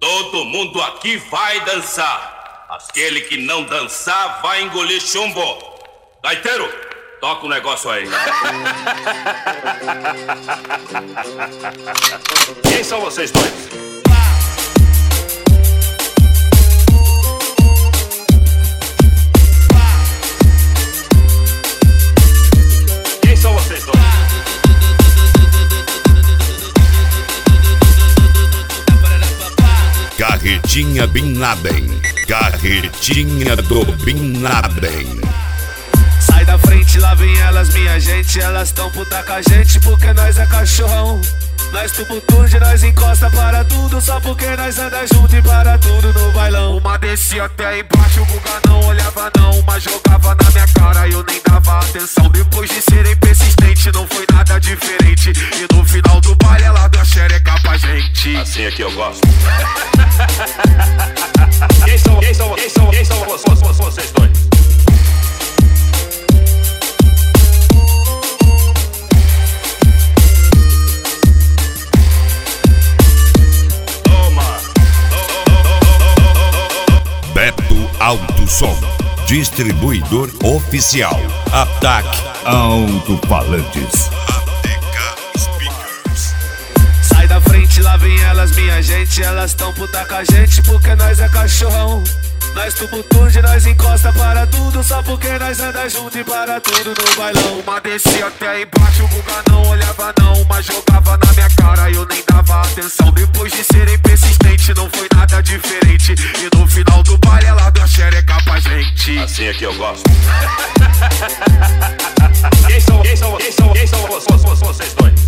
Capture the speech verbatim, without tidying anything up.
Todo mundo aqui vai dançar. Aquele que não dançar vai engolir chumbo. Gaiteiro, toca o negócio aí. Quem são vocês dois? Quem são vocês dois? Carretinha Bin Laden, carretinha do Bin Laden. Sai da frente, lá vem elas, minha gente. Elas tão puta com a gente porque nós é cachorrão. Nós tubo tudo, nós encosta para tudo. Só porque nós anda junto e para tudo no bailão. Uma descia até embaixo, o Guga não olhava não. Uma jogava na minha cara e eu nem dava atenção. Depois de serem persistentes, não foi nada diferente. E no final do baile ela deu a xereca pra gente. Assim é que eu gosto. Quem são, quem são, quem são, quem são vocês, vocês dois? Beto Alto Som, distribuidor oficial. Ataque Alto-Falantes. A T K Speakers. Sai da frente, lá vem elas, minha gente. Elas tão puta com a gente porque nós é cachorrão. Nós tubo tudo, nós encosta para tudo. Só porque nós anda junto e para tudo no bailão. Uma descia até embaixo, o Guga não olhava não. Uma jogava na minha cara e eu nem dava atenção. Depois de serem persistentes, não foi nada diferente. E no final do baile ela deu a xereca pra gente. Assim é que eu gosto. Quem são, quem são, quem são, quem são vocês dois?